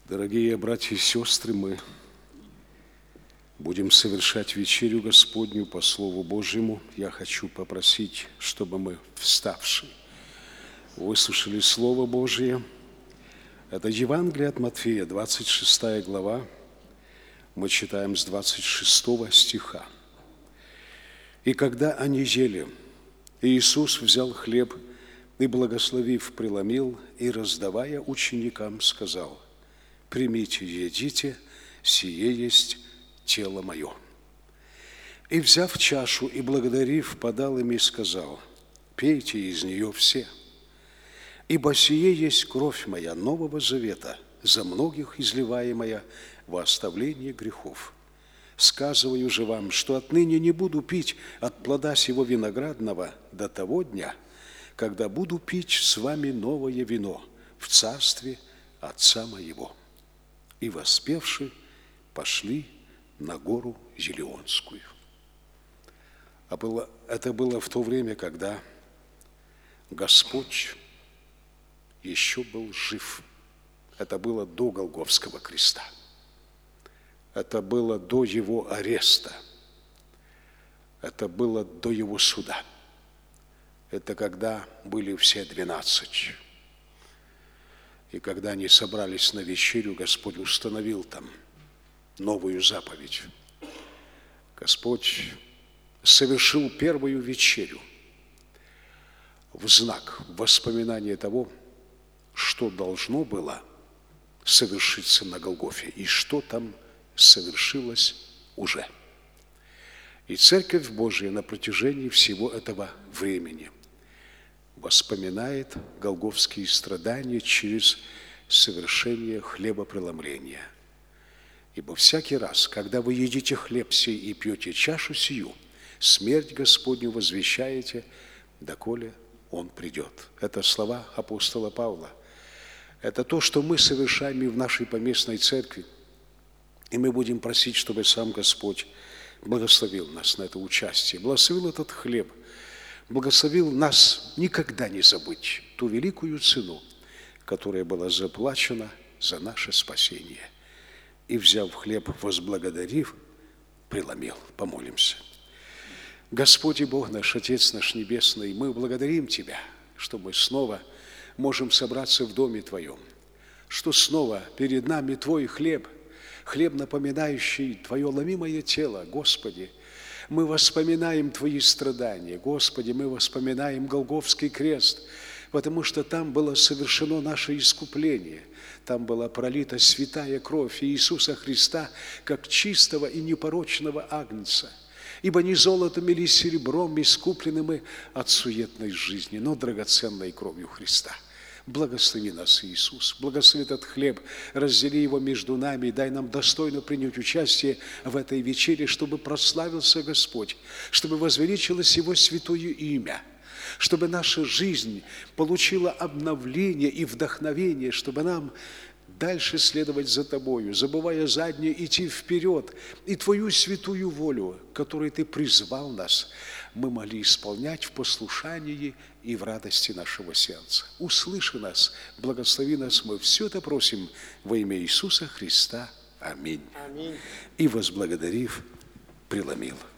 Дорогие братья и сестры, мы будем совершать вечерю Господню по Слову Божьему. Я хочу попросить, чтобы мы, вставши, выслушали Слово Божие. Это Евангелие от Матфея, 26 глава. Мы читаем с 26 стиха. «И когда они ели, Иисус взял хлеб и, благословив, преломил, и, раздавая ученикам, сказал: примите, едите, сие есть тело мое. И, взяв чашу и благодарив, подал им и сказал: пейте из нее все, ибо сие есть кровь моя нового завета, за многих изливаемая во оставление грехов. Сказываю же вам, что отныне не буду пить от плода сего виноградного до того дня, когда буду пить с вами новое вино в царстве Отца моего». И, воспевши, пошли на гору Елеонскую. Это было в то время, когда Господь еще был жив. Это было до Голгофского креста. Это было до Его ареста. Это было до Его суда. Это когда были все 12. И когда они собрались на вечерю, Господь установил там новую заповедь. Господь совершил первую вечерю в знак воспоминания того, что должно было совершиться на Голгофе и что там совершилось уже. И Церковь Божия на протяжении всего этого времени воспоминает голгофские страдания через совершение хлебопреломления. Ибо всякий раз, когда вы едите хлеб сей и пьете чашу сию, смерть Господню возвещаете, доколе Он придет. Это слова апостола Павла. Это то, что мы совершаем и в нашей поместной церкви. И мы будем просить, чтобы сам Господь благословил нас на это участие, благословил этот хлеб, благословил нас никогда не забыть ту великую цену, которая была заплачена за наше спасение. И, взяв хлеб, возблагодарив, преломил. Помолимся. Господь и Бог наш, Отец наш Небесный, мы благодарим Тебя, что мы снова можем собраться в Доме Твоем, что снова перед нами Твой хлеб, хлеб, напоминающий Твое ломимое тело, Господи. Мы воспоминаем Твои страдания, Господи, мы воспоминаем Голгофский крест, потому что там было совершено наше искупление, там была пролита святая кровь Иисуса Христа, как чистого и непорочного агнца. Ибо не золотом или серебром искуплены мы от суетной жизни, но драгоценной кровью Христа. Благослови нас, Иисус, благослови этот хлеб, раздели его между нами и дай нам достойно принять участие в этой вечере, чтобы прославился Господь, чтобы возвеличилось Его святое имя, чтобы наша жизнь получила обновление и вдохновение, чтобы нам дальше следовать за Тобою, забывая заднее, идти вперед, и Твою святую волю, которой Ты призвал нас, мы могли исполнять в послушании и в радости нашего сердца. Услыши нас, благослови нас, мы все это просим во имя Иисуса Христа. Аминь. Аминь. И, возблагодарив, преломил.